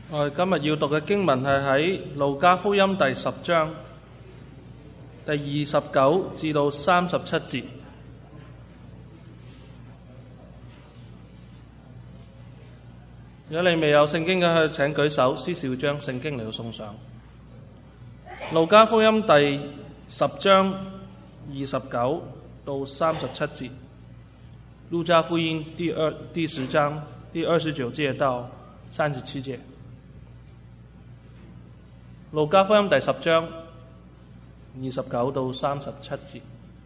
我哋今日要讀嘅經文係喺路加福音第10章第29至到37節。如果你未有聖經嘅，請舉手，司事會將聖經嚟到送上。路加福音第10章29到37節，路加福音第10章第29節到37節。路加福音第10章29到37節。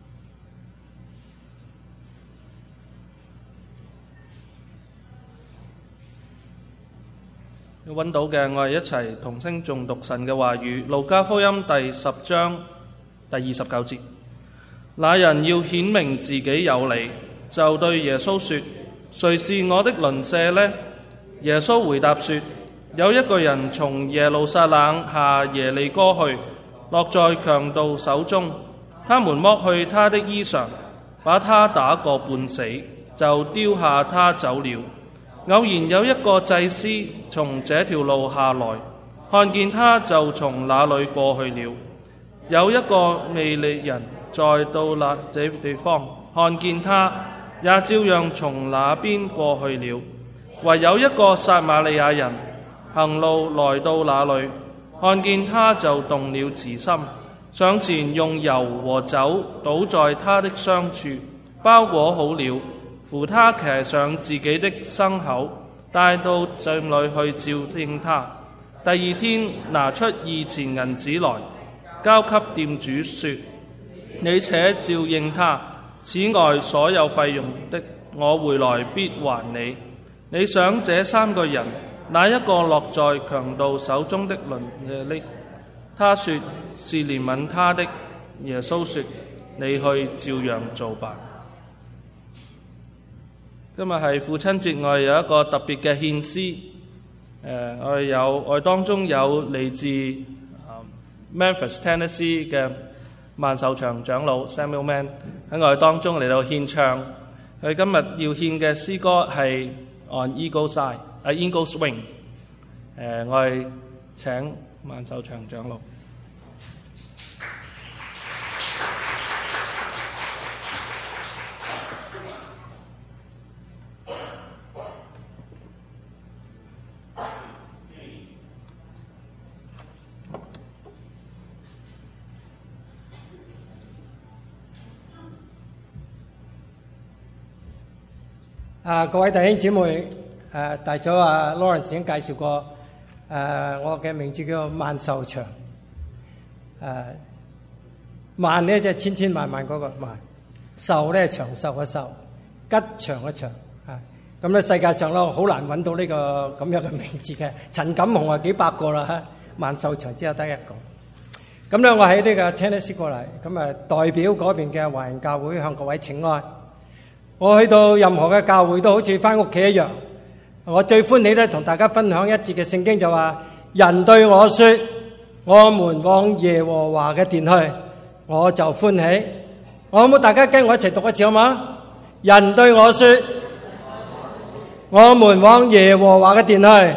要揾到嘅，我哋一齊同聲誦讀神嘅話語。路加福音第10章第29節，那人要顯明自己有理，就對耶穌說：誰是我的鄰舍呢？耶穌回答說：有一個人從耶路撒冷下耶利哥去，落在強盜手中，他們剝去他的衣裳，把他打個半死，就丟下他走了。偶然有一個祭司從這條路下來，看見他就從那裏過去了。有一個利未人再到那地方，看見他，也照樣從那邊過去了。唯有一個撒瑪利亞人行路來到那裏，看見他就動了慈心，上前用油和酒倒在他的傷處，包裹好了，扶他騎上自己的牲口，帶到井裏去照應他。第二天拿出2錢銀子來，交給店主說：你且照應他，此外所有費用的，我回來必還你。你想這3個人，哪一個落在強盜手中的鄰舍呢？他說是憐憫他的。耶穌說：你去照樣做吧。今日係父親節，我哋有一個特別嘅獻詩。我哋當中有嚟自Memphis Tennessee 嘅萬壽祥長老 Samuel Mann 喺我哋當中嚟到獻唱。佢今日要獻嘅詩歌係 On Eagle's Wing。我哋請萬壽祥長老。 各位弟兄姊妹，大早Lawrence 已經介紹過，我嘅名字叫萬壽祥。萬呢就千千萬萬嗰個萬，壽咧長壽嘅壽，吉祥嘅祥。咁咧世界上咧好難揾到呢個咁樣嘅名字嘅，陳錦鴻啊幾百個啦，萬壽祥只有得一個。咁咧我喺呢個 Tennessee 過嚟，咁代表嗰邊嘅華人教會向各位請安。我去到任何嘅教會都好似翻屋企一樣。我最歡喜咧同大家分享一節嘅聖經，就話：人對我說，我們往耶和華嘅殿去，我就歡喜。我好冇大家跟我一齊讀一次好嗎？人對我說，我們往耶和華嘅殿去。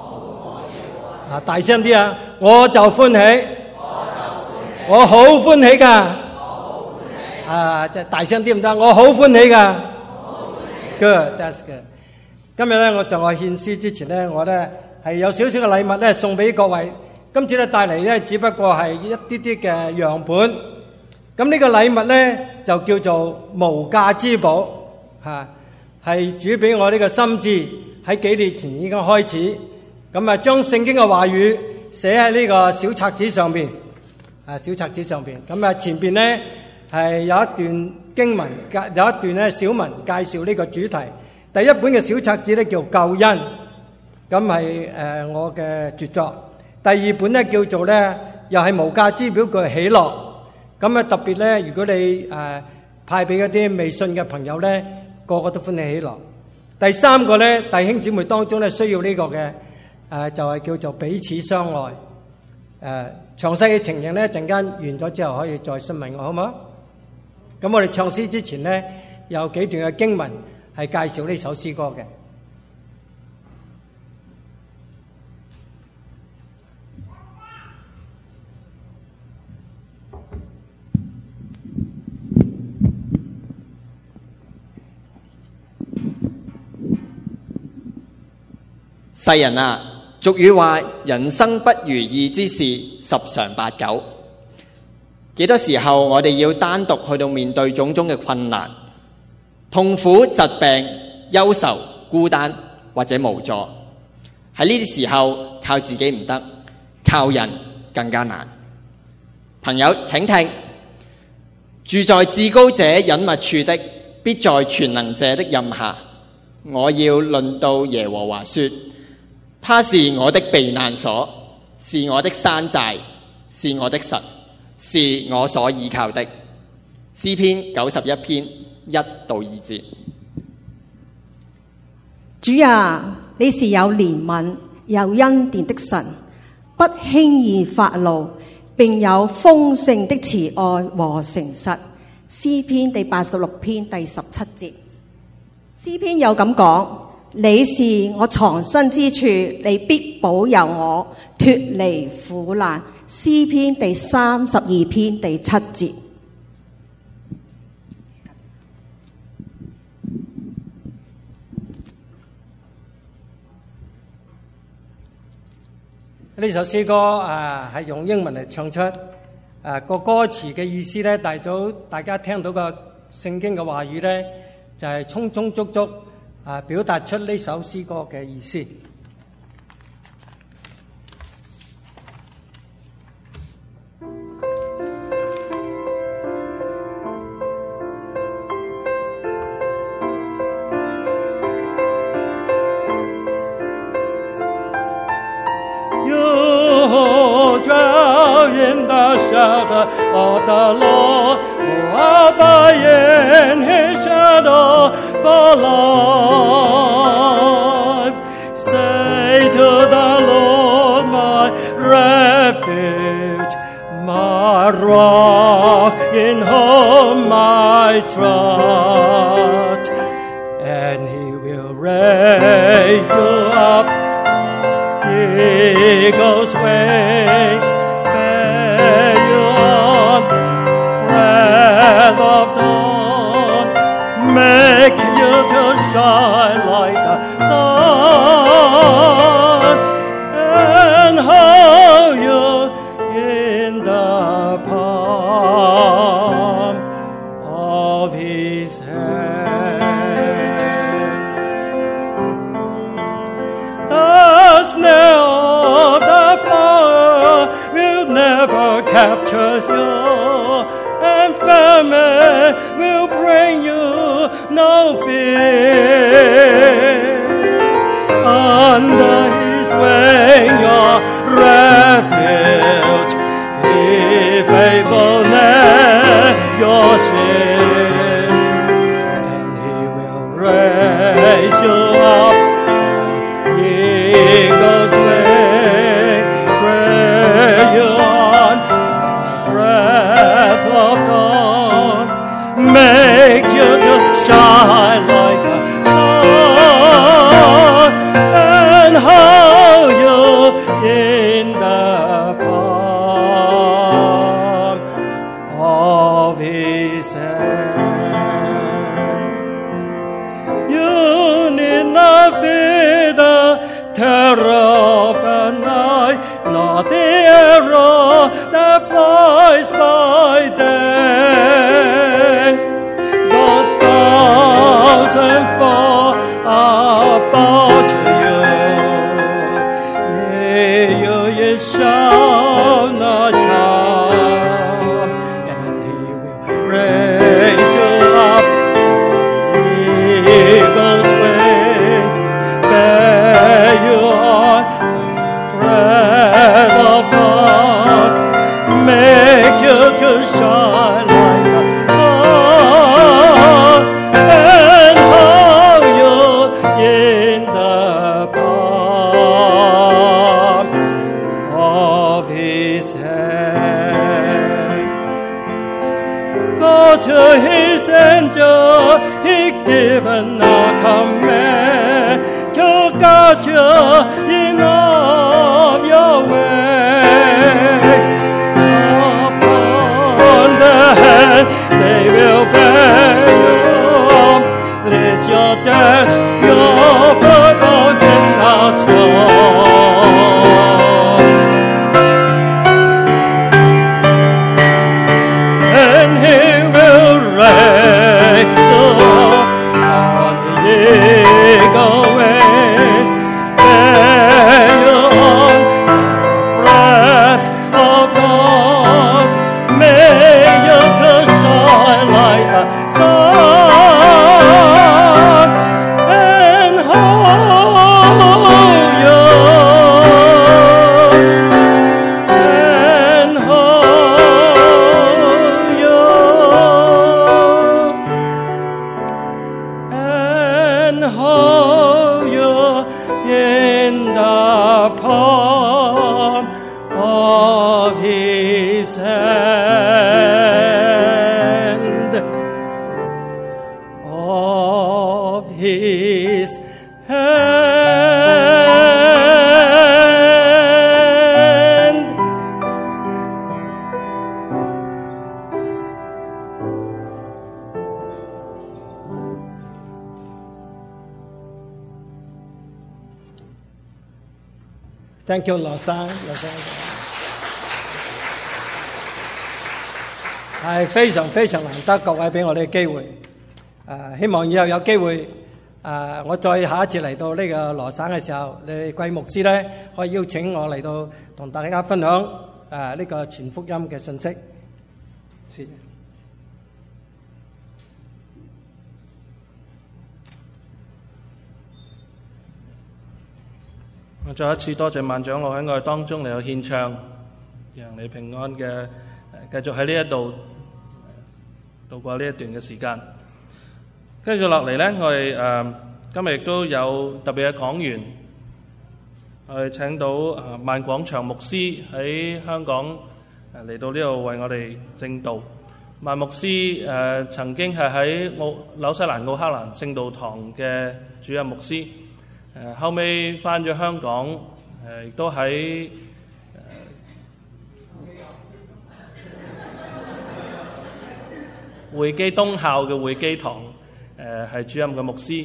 大聲啲啊！我就歡喜，我好歡喜噶。即係大聲啲唔得，我好歡喜噶。Good, that's good。今日咧，我獻詩之前咧，我咧係有少少嘅禮物咧送俾各位。今次咧帶嚟咧，只不過係一啲啲嘅樣本。咁呢個禮物咧就叫做無價之寶，係主俾我呢個心志喺幾年前已經開始。咁將聖經嘅話語寫喺呢個小冊子上邊，小冊子上邊。咁前邊咧係有一段經文，有一段咧小文介紹呢個主題。第一本嘅小冊子咧叫救恩，咁係我嘅絕作。第二本咧叫做咧又係無價之寶，叫喜樂。咁特別咧，如果你派俾嗰啲未信嘅朋友咧，個個都歡喜喜樂。第三個咧，弟兄姊妹當中咧需要呢個嘅就係叫做彼此相愛。詳細嘅情形咧，陣間完咗之後可以再詢問我，好唔好？咁我哋唱詩之前咧，有幾段嘅經文係介紹呢首詩歌嘅。 世人啊，俗語話人生不如意之事十常八九。幾多時候我哋要單獨去到面對種種嘅困難、痛苦、疾病、憂愁、孤單或者無助。喺呢啲時候靠自己唔得，靠人更加難。朋友請聽，住在至高者隱密處的，必在全能者的蔭下。我要論到耶和華說，他是我的避難所，是我的山寨，是我的神，是我所倚靠的。詩篇91篇1到2節。 主啊，你是有憐憫有恩典的神，不輕易發怒，並有豐盛的慈愛和誠實。詩篇第86篇第17節。詩篇有咁講，你是我藏身之處，你必保佑我脫離苦難。詩篇第32篇第7節。 呢首詩歌係用英文嚟唱出，個歌詞嘅意思咧，大家聽到個聖經嘅話語咧，就係充充足足表達出呢首詩歌嘅意思。 In the shelter of the Lord, oh, abide in his shadow for life. Say to the Lord, my refuge, my rock, in whom I trust, and he will raise you up on eagle's wings. Of dawn, make you to shine like the sun, and hold you in the palm of his hand. The snare of the flower will never capture you, and famine will bring you no fear. Under his wing your refuge, his faithfulness your shield, and he will raise you up on eagle's wing, bring you on breath of dawn, make you to shine like the sun, and hold you in the palm of his hand. You need not fear the terror of the night, nor the arrow that flies by day. Though 1,000 fall about you, near you it shall not come, and he will raise you up on eagle's wing, bear you on breath of dawn, make you to shine like the sun, and hold you in the palm of his hand. For to his angel he given a command to guard you in all your ways. Upon the hand they will bear you, lift your death, your foot on the stone. Thank you 羅生，係非常非常難得各位俾我哋嘅機會。希望以後有機會，我再下一次嚟到呢個羅省嘅時候，你貴牧師咧可以邀請我嚟到同大家分享呢個全福音嘅信息。謝謝。 我再一次多謝萬長老喺我哋當中嚟到獻唱，讓你平安嘅繼續喺呢一度度過呢一段嘅時間。跟住落嚟呢，我哋今日亦都有特別嘅講員，我哋請到萬廣祥牧師喺香港嚟到呢度為我哋證道。萬牧師曾經係喺紐西蘭奧克蘭聖道堂嘅主任牧師。後尾返咗香港，亦都喺匯基東校嘅匯基堂，係主任嘅牧師。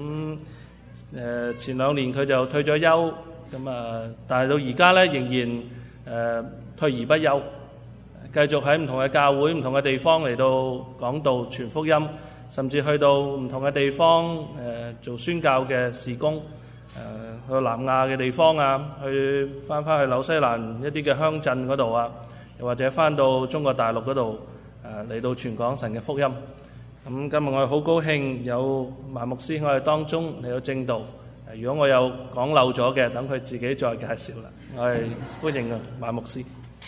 前2年佢就退咗休，但係到而家咧仍然退而不休，繼續喺唔同嘅教會、唔同嘅地方嚟到講道傳福音，甚至去到唔同嘅地方做宣教嘅事工。去南亞嘅地方啊，翻去紐西蘭一啲嘅鄉鎮嗰度啊，又或者翻到中國大陸嗰度嚟到傳講神嘅福音。咁今日我哋好高興有萬牧師喺我哋當中嚟到證道。如果我有講漏咗嘅，等佢自己再介紹啦。我係歡迎萬牧師。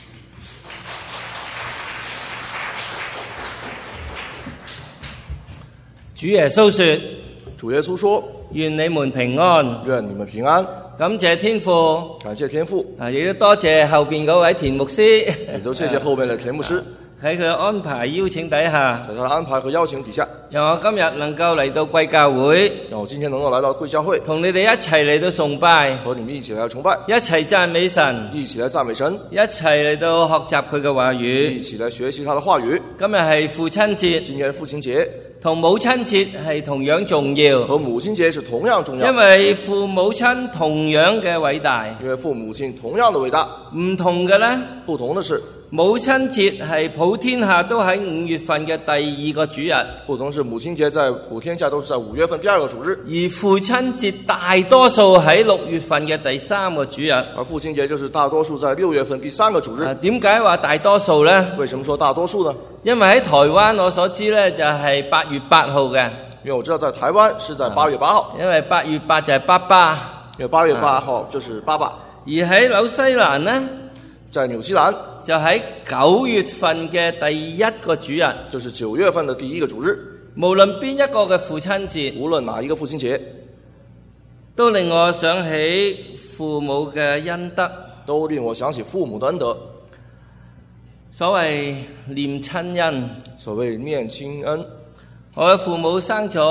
主耶穌說： 主耶穌說， 願你們平安。 願你們平安。 感謝天父， 感謝天父。 亦都多謝後邊嗰位田牧師， 亦都謝謝後面的田牧師。 喺佢安排邀請底下， 在他的安排和邀請底下， 讓我今日能夠嚟到貴教會， 讓我今天能夠來到貴教會， 同你哋一齊嚟到崇拜， 和你們一起來崇拜， 一齊讚美神， 一起來讚美神， 一齊嚟到學習佢嘅話語， 一起來學習他的話語。 今日係父親節， 今天父親節， 同母親節係同樣重要， 和母親節是同樣重要， 因為父母親同樣嘅偉大， 因為父母親同樣的偉大。 唔同嘅呢， 不同的是， 母親節係普天下都喺5月份嘅第2個主日， 不同是母親節在普天下都是在5月份第2個主日， 而父親節大多數喺6月份嘅第3個主日， 而父親節就是大多數在6月份第3個主日。 點解話大多數呢？ 為什麼說大多數呢？ 因為喺台灣我所知呢，就係8月8號嘅， 因為我知道在台灣是在8月8號， 因為8月8就係爸爸， 因為8月8號就是爸爸。 而喺紐西蘭呢， 在紐西蘭就喺9月份嘅第1個主日， 就是9月份的第1個主日。 無論邊一個嘅父親節， 無論哪一個父親節， 都令我想起父母嘅恩德， 都令我想起父母的恩德。 所謂念親恩， 所謂念親恩。 我嘅父母生咗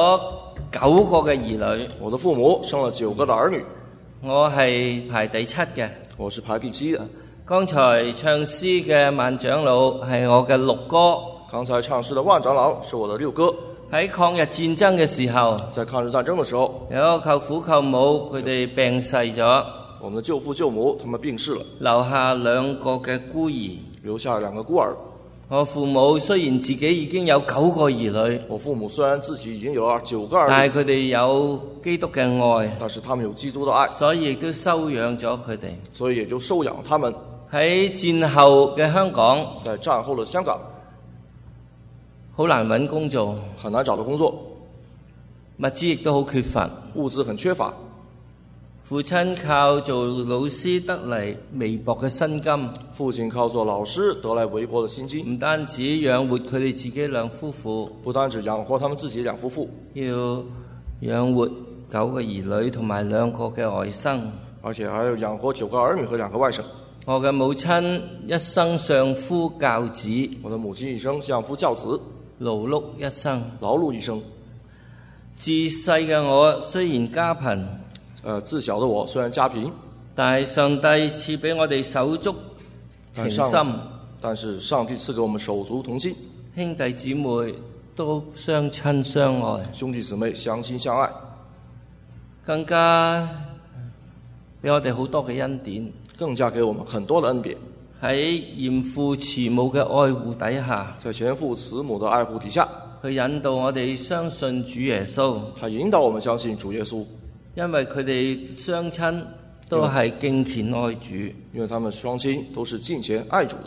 9個嘅兒女， 我的父母生了9個的兒女， 我係排第7嘅， 我是排第7的。 剛才唱詩嘅萬長老係我嘅6哥， 剛才唱詩的萬長老是我的6哥。 喺抗日戰爭嘅時候， 在抗日戰爭的時候， 有個舅父舅母佢哋病逝咗， 我們的舅父舅母他們病逝了， 留下2個嘅孤兒， 留下2個孤兒。 我父母雖然自己已經有9個兒女， 我父母雖然自己已經有9個兒女， 但係佢哋有基督嘅愛， 但是他們有基督的愛， 所以亦都收養咗佢哋， 所以也就收養他們。 喺戰後嘅香港， 在戰後的香港， 好難揾工做， 很難找到工作， 物資亦都好缺乏， 物資很缺乏。 父親靠做老師得嚟微薄嘅薪金， 父親靠做老師得來微薄的薪金， 唔單止養活佢哋自己2夫婦， 不單止養活他們自己2夫婦， 要養活9個兒女同埋2個嘅外甥， 而且還要養活9個兒女和2個外甥。 我嘅母親一生相夫教子， 我的母親一生相夫教子， 勞碌一生， 勞碌一生。 自細嘅我雖然家貧， 自小的我雖然家貧， 但係上帝賜俾我哋手足情深， 但是上帝賜給我們手足同心， 兄弟姊妹都相親相愛， 兄弟姊妹相親相愛， 更加俾我哋好多嘅恩典。 更加給我們很多的恩典。 喺嚴父慈母嘅愛護底下， 在前父慈母的愛護底下， 去引導我哋相信主耶穌。 他引導我們相信主耶穌， 因為佢哋雙親都係敬虔愛主， 因為他們雙親都是敬虔愛主的。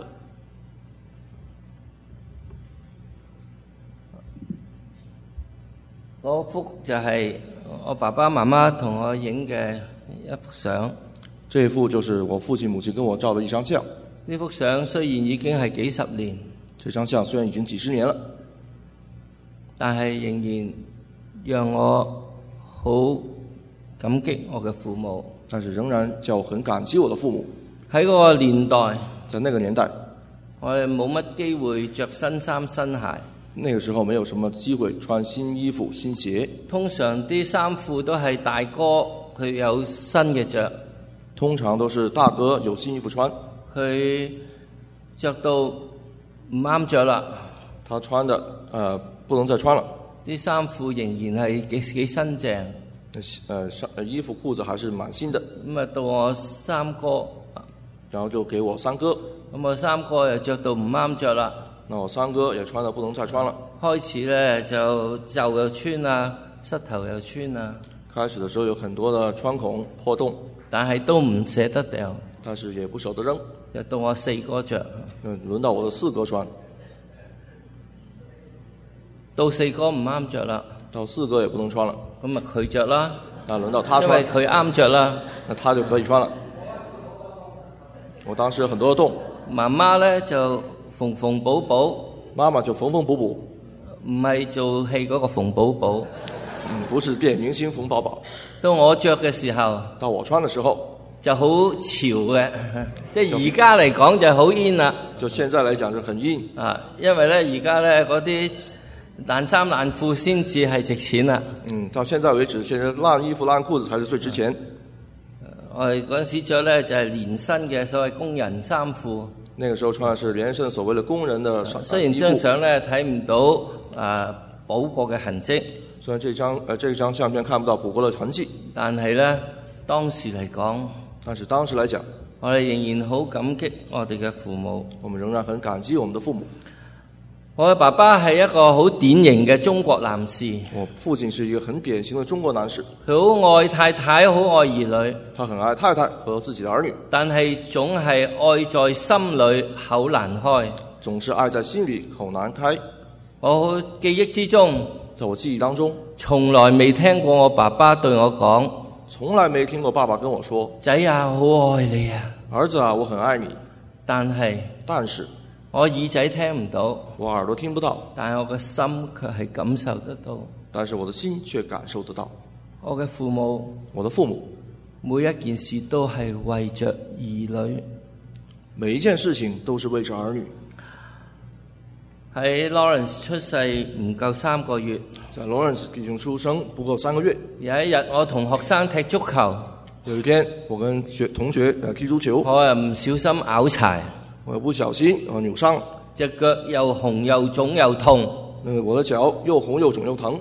嗰幅就係我爸爸媽媽同我影嘅一幅相。 這一幅就是我父親母親跟我照的一張相。 呢幅相雖然已經係幾十年， 這張相雖然已經幾十年了， 但係仍然讓我好感激我嘅父母。 但是仍然叫我很感激我的父母。 喺嗰個年代， 在那個年代， 我哋冇乜機會着新衫新鞋。 那個時候沒有什麼機會穿新衣服新鞋， 通常啲衫褲都係大哥佢有新嘅着， 通常都是大哥有新衣服穿， 佢着到唔啱着啦， 他穿的不能再穿了， 啲衫褲仍然係幾新淨。 衣服褲子還是蠻新的。 咁啊到我三哥， 然後就給我三哥， 咁我三哥又着到唔啱着啦。 那我三哥也穿得不能再穿了。 開始咧就袖又穿啊，膝頭又穿啊。 開始的時候有很多的穿孔破洞， 但係都唔捨得掉。 但是也不捨得扔。 又到我四哥着， 輪到我的四哥穿。 到四哥唔啱着啦， 到四哥也不能穿了。 咁啊佢着啦， 那輪到他穿， 因為佢啱着啦， 那他就可以穿了。我當時有很多的洞， 媽媽咧就縫縫補補， 媽媽就縫縫補補， 唔係做戲嗰個馮寶寶。 不是電影明星馮寶寶。 到我着嘅時候， 到我穿的時候就好潮嘅，即係而家嚟講就好 in 啦。 就現在嚟講就很 in 啊，因為咧而家咧嗰啲爛衫爛褲先至係值錢啦。 到現在為止，現在爛衣服爛褲子才是最值錢。 我哋嗰陣時着咧就係連身嘅所謂工人衫褲。 那個時候穿的是連身所謂的工人的雖然張相咧睇唔到補過嘅痕跡， 雖然這張相片看不到補過的痕跡， 但係咧當時嚟講， 來講， 我哋仍然好感激我哋嘅父母。 我們仍然很感激我們的父母。 我嘅爸爸係一個好典型嘅中國男士。 我父親是一個很典型的中國男士。 佢好愛太太，好愛兒女。 他很愛太太和自己的兒女， 但係總係愛在心裏，口難開。 總是愛在心裏，口難開。 我記憶之中， 在我記憶當中， 從來未聽過我爸爸對我講， 從來沒聽過爸爸跟我說， 仔啊，好愛你啊， 兒子啊，我很愛你。 但是我耳仔聽唔到， 我耳朵聽不到， 但係我嘅心卻係感受得到。 但是我的心卻感受得到。 我嘅父母，每一件事都係為着兒女， 每一件事情都是為着兒女。 喺 Lawrence 出世唔夠3個月， 在 Lawrence 已經出生不夠3個月。 有一日我同學生踢足球， 有一天我跟同學踢足球， 我又唔小心拗柴。 我又不小心扭傷， 隻腳又紅又腫又痛。 我的腳又紅又腫又疼。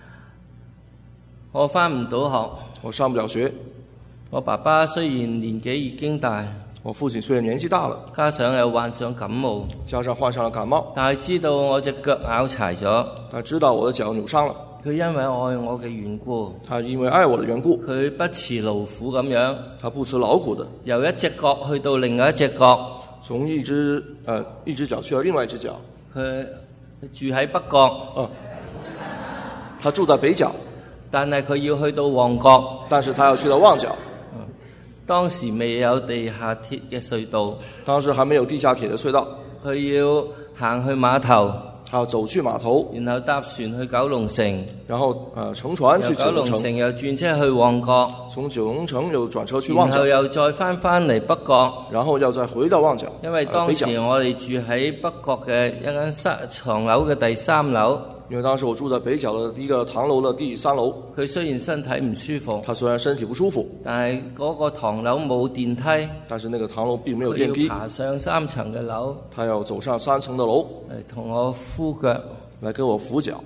我返唔到學， 我上不了學。 我爸爸雖然年紀已經大， 我父親雖然年紀大了， 加上又患上感冒， 患上了感冒， 但係知道我隻腳拗柴咗， 但知道我的腳扭傷了。 佢因為愛我嘅緣故， 他因為愛我的緣故， 佢不辭勞苦咁樣， 他不辭勞苦的， 由一隻角去到另外一隻角。 從一隻腳去到另外一隻腳。 佢住喺北角， 他住在北角， 但係佢要去到旺角， 但是他要去到旺角。 當時未有地下鐵嘅隧道， 當時還沒有地下鐵的隧道， 佢要行去碼頭， 他要走去碼頭， 然後搭船去九龍城， 然後乘船去九龍城， 又轉車去旺角， 從九龍城又轉車去旺角， 然後又再翻嚟北角， 然後又再回到旺角。 因為當時我哋住喺北角嘅一間唐樓嘅第3樓， 因為當時我住在北角的第一個唐樓的第3樓。 佢雖然身體唔舒服， 他雖然身體不舒服， 但係嗰個唐樓冇電梯， 但是那個唐樓並沒有電梯， 佢要爬上3層嘅樓， 他要走上3層的樓， 嚟同我敷腳， 來給我扶腳。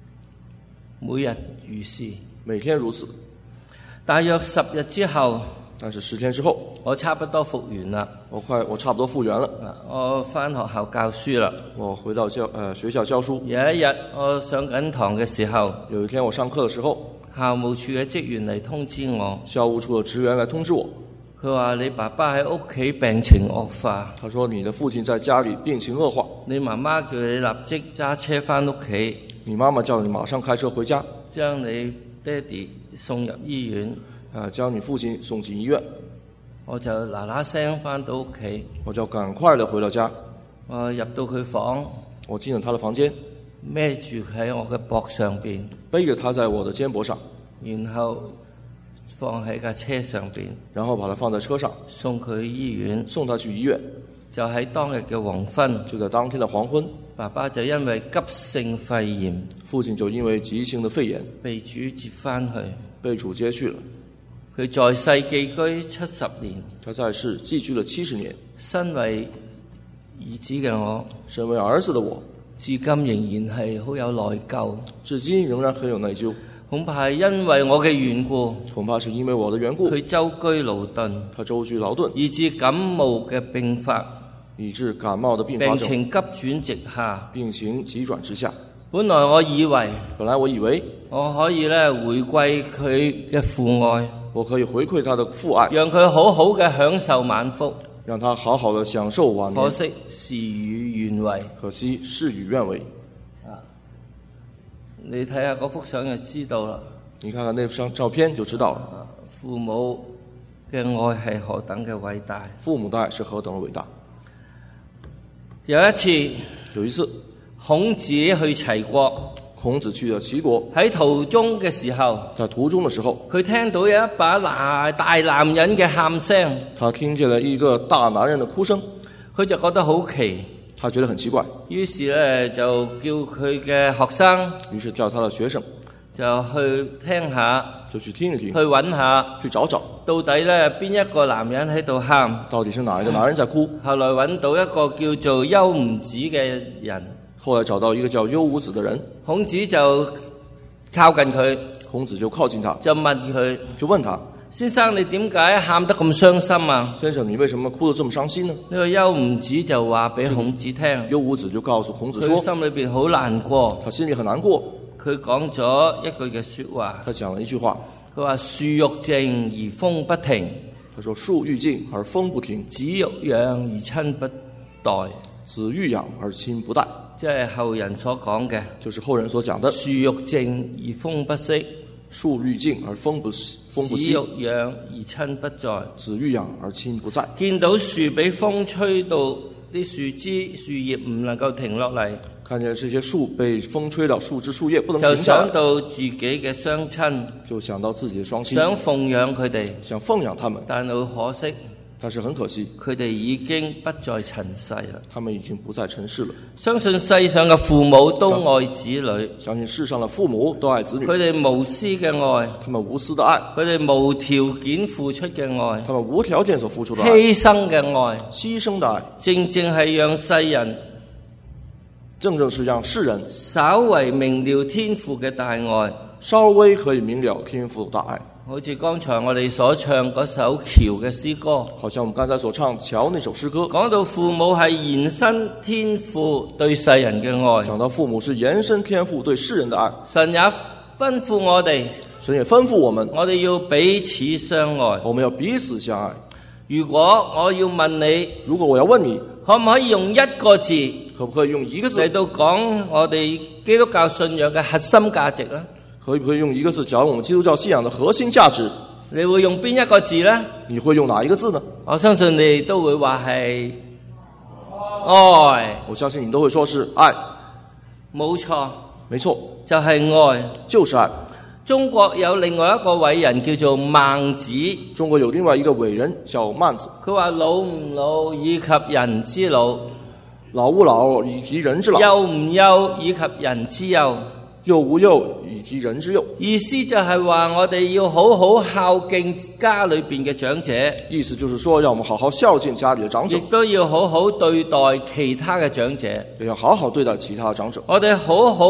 每日如是， 每天如此。 大約10日之後， 但是10天之後， 我差不多復原啦。 我差不多復原了。 我返學校教書啦。 我回到學校教書。 有一日我上緊堂嘅時候， 有一天我上課的時候， 校務處嘅職員嚟通知我， 校務處的職員來通知我， 佢話你爸爸喺屋企病情惡化。 他說你的父親在家裡病情惡化， 你媽媽叫你立即揸車返屋企， 你媽媽叫你馬上開車回家， 將你爹哋送入醫院。 將你父親送進醫院。 我就嗱嗱聲返到屋企， 我就趕快地回到家。 我入到佢房， 我進了他的房間， 孭住佢喺我嘅膊上邊， 背着他在我的肩膊上， 然後放喺架車上邊， 然後把他放在車上， 送佢去醫院。 送他去醫院。 就喺當日嘅黃昏， 就在當天的黃昏， 爸爸就因為急性肺炎， 父親就因為急性的肺炎被主接返去， 被主接去了。 佢在世寄居70年， 他在世寄居了70年。 身為兒子嘅我， 身為兒子的我， 至今仍然係好有內疚， 至今仍然很有內疚。 恐怕係因為我嘅緣故， 恐怕是因為我的緣故， 佢周居勞頓， 他周居勞頓， 以致感冒嘅併發， 以致感冒的併發症， 病情急轉直下， 病情急轉直下。 本來我以為我可以回歸佢嘅父愛， 我可以回饋他的父愛， 讓佢好好嘅享受晚福， 讓他好好的享受晚年。 可惜事與願違，你睇下嗰幅相就知道啦。 你看看那張照片就知道了。 父母嘅愛係何等嘅偉大， 父母的愛是何等的偉大。 有一次，孔子去齊國， 孔子去了齊國， 喺途中嘅時候， 在途中的時候， 佢聽到有一把大男人嘅喊聲， 他聽見了一個大男人的哭聲， 佢就覺得好奇， 他覺得很奇怪， 於是就叫佢嘅學生， 於是叫他的學生就去聽下， 就去聽一聽， 去揾下， 去找找， 到底邊一個男人喺度喊， 到底是哪一個男人在哭。 後來揾到一個叫做丘吾子嘅人， 後來找到一個叫丘吾子的人， 孔子就靠近佢， 孔子就靠近他， 就問他，先生你點解喊得咁傷心啊？ 先生你為什麼哭得這麼傷心呢？ 呢個丘吾子就話俾孔子聽， 丘吾子就告訴孔子說， 佢心裏邊好難過， 他心裡很難過。 佢講咗一句嘅說話， 他講了一句話， 佢話樹欲靜而風不停， 他說樹欲靜而風不停， 子欲養而親不待， 子欲養而親不待， 即係後人所講嘅， 就是後人所講的， 樹欲靜而風不息， 樹欲靜而風不息， 子欲養而親不在， 子欲養而親不在。 見到樹俾風吹到啲樹枝樹葉唔能夠停落嚟， 看見這些樹被風吹到樹枝樹葉不能就停下來， 想到自己嘅雙親， 就想到自己的雙親， 想奉養佢哋， 想奉養他們， 但係好可惜， 但是很可惜， 佢哋已經不在塵世啦。 他們已經不在塵世了。 相信世上嘅父母都愛子女， 相信世上的父母都愛子女， 佢哋無私嘅愛， 他們無私的愛， 佢哋無條件付出嘅愛， 他們無條件所付出的愛， 犧牲嘅愛， 犧牲的愛， 正係讓世人， 正是讓世人稍為明了天父嘅大愛， 稍微可以明了天父的大愛。 好似剛才我哋所唱嗰首橋嘅詩歌， 好像我們剛才所唱橋那首詩歌， 講到父母係延伸天父對世人嘅愛， 講到父母是延伸天父對世人的愛， 神也吩咐我哋， 神也吩咐我們要彼此相愛， 我們要彼此相愛。 如果我要問你， 如果我要問你， 可唔可以用一個字， 可不可以用一個字嚟到講我哋基督教信仰嘅核心價值呢？ 可不可以用一個字講我們基督教信仰的核心價值？ 你會用邊一個字呢？ 你會用哪一個字呢？ 我相信你都會話係愛。 我相信你都會說是愛。 冇錯， 沒錯， 就係愛， 就是愛。 中國有另外一個偉人叫做孟子， 中國有另外一個偉人叫孟子， 佢話老唔老以及人之老， 老吾老以及人之老， 幼唔幼以及人之幼， 幼吾幼以及人之幼。 意思就係話我哋要好好孝敬家裏邊嘅長者， 意思就是說要我們好好孝敬家裏的長者， 亦都要好好對待其他嘅長者， 也要好好對待其他的長者。 我哋好好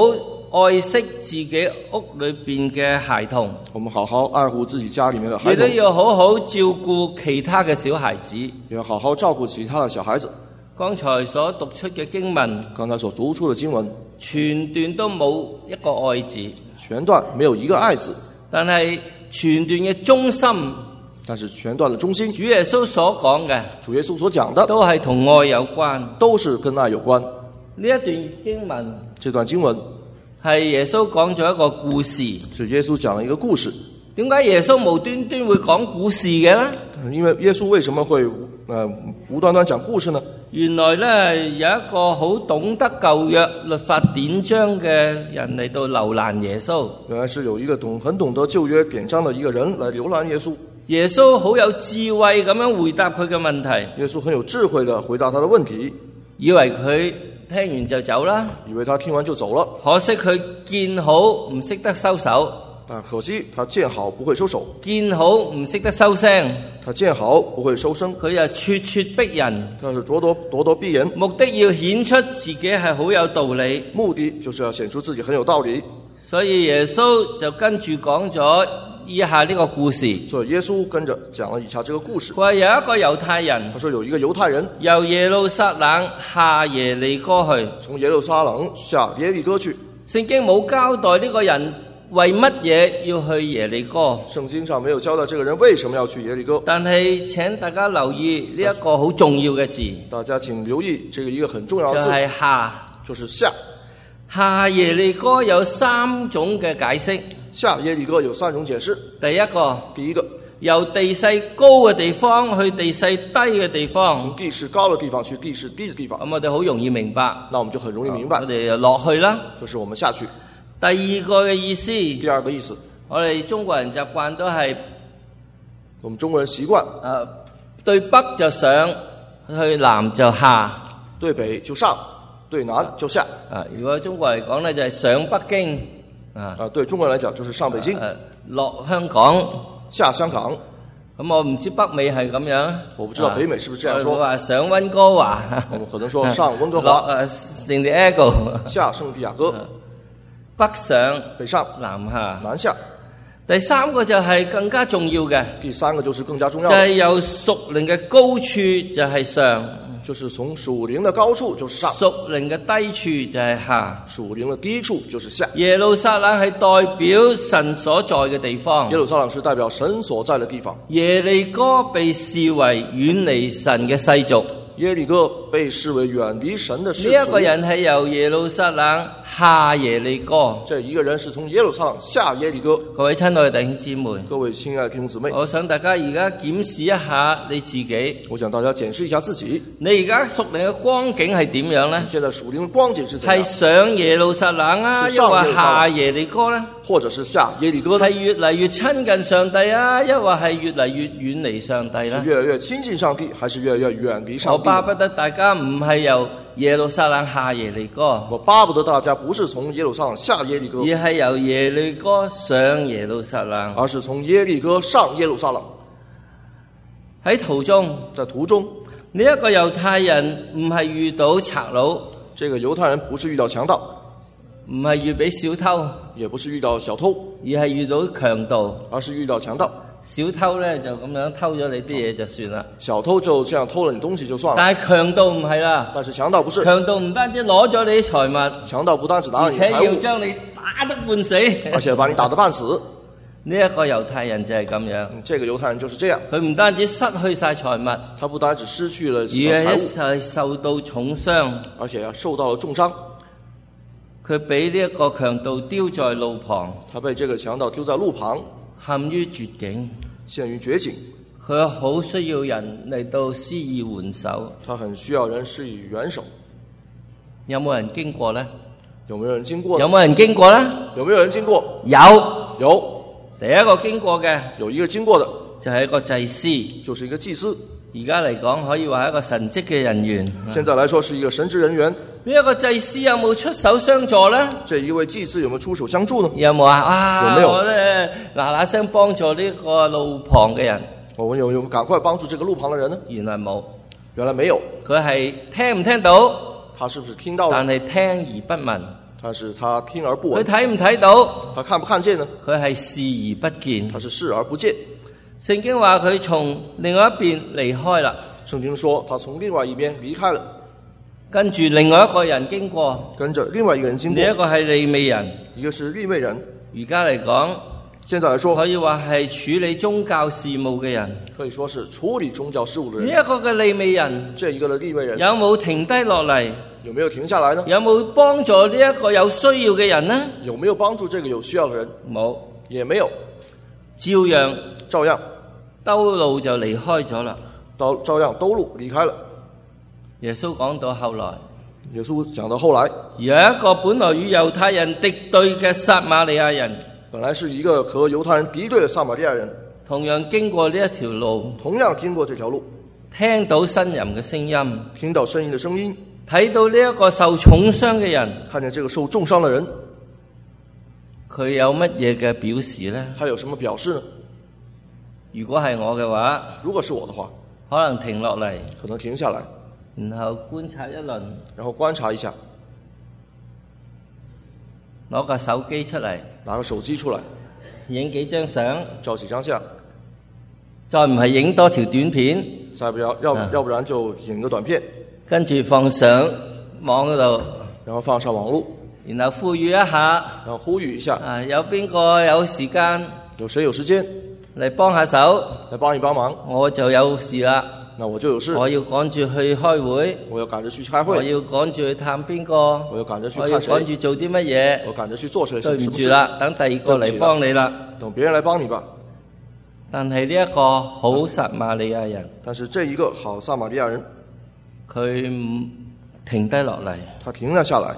愛惜自己屋裏邊嘅孩童， 我們好好愛護自己家裡面的孩亦都童， 要好好照顧其他嘅小孩子。 也要好好照顧其他的小孩子。 剛才所讀出嘅經文， 剛才所讀出的經文， 全段都冇一個愛字， 全段沒有一個愛字， 但係全段嘅中心， 但是全段的中心， 主耶穌所講嘅主耶穌所講的都係同愛有關。 都是跟愛有關。 呢一段經文這段經文係耶穌講咗一個故事。 是耶穌講了一個故事。 點解耶穌無端端會講故事嘅呢？ 因為耶穌為什麼會無端端講故事呢？ 原來呢，有一個好懂得舊約律法典章嘅人嚟到留難耶穌。 原來是有一個很懂得舊約典章的一個人來留難耶穌。 耶穌好有智慧咁樣回答佢嘅問題。 耶穌很有智慧地回答他的問題， 以為佢聽完就走啦， 以為他聽完就走了。 可惜佢見好唔識得收手， 但可惜他見好不會收手， 見好唔識得收聲， 他見好不會收聲， 佢就咄咄逼人， 他是咄咄逼人， 目的要顯出自己係好有道理。 目的就是要顯出自己很有道理。 所以耶穌就跟住講咗以下呢個故事。 所以耶穌跟着講了以下這個故事。 佢話有一個猶太人他說有一個猶太人由耶路撒冷下耶利哥去， 從耶路撒冷下耶利哥去。 聖經冇交代呢個人為乜嘢要去耶利哥， 聖經上沒有交代這個人為什麼要去耶利哥。 但係請大家留意呢一個好重要嘅字， 大家請留意這個一個很重要就的字， 係下。 就是下。 下耶利哥有三種嘅解釋。 下耶利哥有三種解釋。 第一個， 第一個， 由地勢高嘅地方去地勢低嘅地方， 從地勢高的地方去地勢低的地方。 咁我哋好容易明白。 那我們就很容易明白我，哋就落去啦。 就是我們下去。 第二個嘅意思， 第二個意思， 我哋中國人習慣都係我們中國人習慣對北就上，去南就下。 對北就上，對南就下。 如果中國嚟講咧，就係上北京對中國人來講就是上北京， 落香港， 下香港。 咁我唔知北美係咁樣， 我不知道北美是不是這樣說。 我話上溫哥華， 我們可能說上溫哥華， 落聖地亞哥， 下聖地亞哥， 北上北上， 南下。 南下。 第三個就係更加重要嘅， 第三個就是更加重要就係的， 由屬靈嘅高處就係上， 就是從屬靈的高處就是上， 屬靈嘅低處就係下。 屬靈的低處就是下。 耶路撒冷係代表神所在嘅地方， 耶路撒冷是代表神所在的地方。 耶利哥被視為遠離神嘅世俗。 耶利哥被視為遠離神的世俗。 呢一個人係由耶路撒冷下耶利哥。 這一個人是從耶路撒冷下耶利哥。 各位親愛的弟兄姊妹， 各位親愛的弟兄姊妹， 我想大家而家檢視一下你自己。 我想大家檢視一下自己。 你而家屬靈嘅光景係點樣呢？ 現在屬靈的光景是怎係樣？ 上耶路撒冷啊，抑或下耶利哥呢？ 或者是下耶利哥呢？ 係越嚟越親近上帝啊，抑或係越嚟越遠離上帝呢？ 是越來越親近上帝，還是越來越遠離上帝？ 我巴不得大家唔係由耶路撒冷下耶利哥， 我巴不得大家不是從耶路撒冷下耶利哥， 而係由耶利哥上耶路撒冷。 而是從耶利哥上耶路撒冷。 喺途中， 在途中， 呢一個猶太人唔係遇到賊佬， 這個猶太人不是遇到強盜， 唔係遇俾小偷， 也不是遇到小偷， 而係遇到強盜。 而是遇到強盜。 小偷咧就咁樣偷咗你啲嘢就算啦， 小偷就這樣偷了你東西就算了， 但係強盜唔係啦， 但是強盜不是， 強盜唔單止攞咗你啲財物， 強盜不單止拿了而且要你的財物， 將你打得半死。 而且把你打得半死。 呢一個猶太人就係咁樣， 這個猶太人就是這樣， 佢唔單止失去晒財物， 他不單止失去了而財物， 係受到重傷， 而且受到了重傷。 佢俾呢一個強盜丟在路旁， 他被這個強盜丟在路旁， 陷於絕境。 陷於絕境。 佢好需要人嚟到施以援手。 他很需要人施以援手。 有冇人經過呢？ 有沒有人經過呢？ 有冇人經過呢？ 有沒有人經過？ 有。 有。 第一個經過嘅有一個經過的， 就係一個祭司， 就是一個祭司。 而家嚟講可以話係一個神職嘅人員。 現在來說是一個神職人員。 呢一個祭司有冇出手相助呢？ 這一位祭司有沒有出手相助呢？ 有冇啊？ 有沒有？ 我咧嗱聲幫助呢個路旁嘅人。 我們有趕快幫助這個路旁的人呢？ 原來冇， 原來沒有。 佢係聽唔聽到？ 他是不是聽到了？ 但係聽而不聞。 但是他聽而不聞， 佢睇唔睇到？ 他看不看見呢？ 佢係視而不見。 他是視而不見。 聖經話佢從另外一邊離開啦， 聖經說他從另外一邊離開了， 跟住另外一個人經過， 跟着另外一個人經過。 呢一個係利未人， 一個是利未人。 而家嚟講， 現在來說， 可以話係處理宗教事務嘅人。 可以說是處理宗教事務的人。 呢一個嘅利未人， 這一個的利未人有冇停低落嚟？ 有沒有停下來呢？ 有冇幫助呢一個有需要嘅人呢？ 有沒有幫助這個有需要的人？ 冇， 也沒有， 照樣兜路就離開咗啦。 照樣兜路離開了。 耶穌講到後來， 耶穌講到後來， 有一個本來與猶太人敵對嘅撒瑪利亞人， 本來是一個和猶太人敵對的撒瑪利亞人， 同樣經過呢一條路， 同樣經過這條路， 聽到呻吟嘅聲音， 聽到呻吟的聲音， 睇到呢一個受重傷嘅人， 看見這個受重傷的人， 佢有乜嘢嘅表示呢？ 他有什麼表示呢？ 如果係我嘅話， 如果是我的話， 可能停落嚟， 可能停下來， 然後觀察一輪， 然後觀察一下， 攞個手機出嚟， 拿個手機出來， 影幾張相， 照幾張相， 再唔係影多條短片， 再不要不然就影個短片， 跟住放上網嗰度， 然後放上網絡， 然後呼籲一下， 然後呼籲一下， 有邊個有時間， 有誰有時間嚟幫下手， 來幫一幫忙， 我就有事啦。 那我就有事， 我要趕住去開會， 我要趕着去開會， 我要趕住去探邊個， 我要趕着去看我要誰， 趕住做啲乜嘢， 我趕着去做誰， 對唔住啦，等第二個嚟幫你啦。 等別人來幫你吧。 但係呢一個好撒瑪利亞人， 但是這一個好撒瑪利亞人， 佢唔停低落嚟， 他停了下來。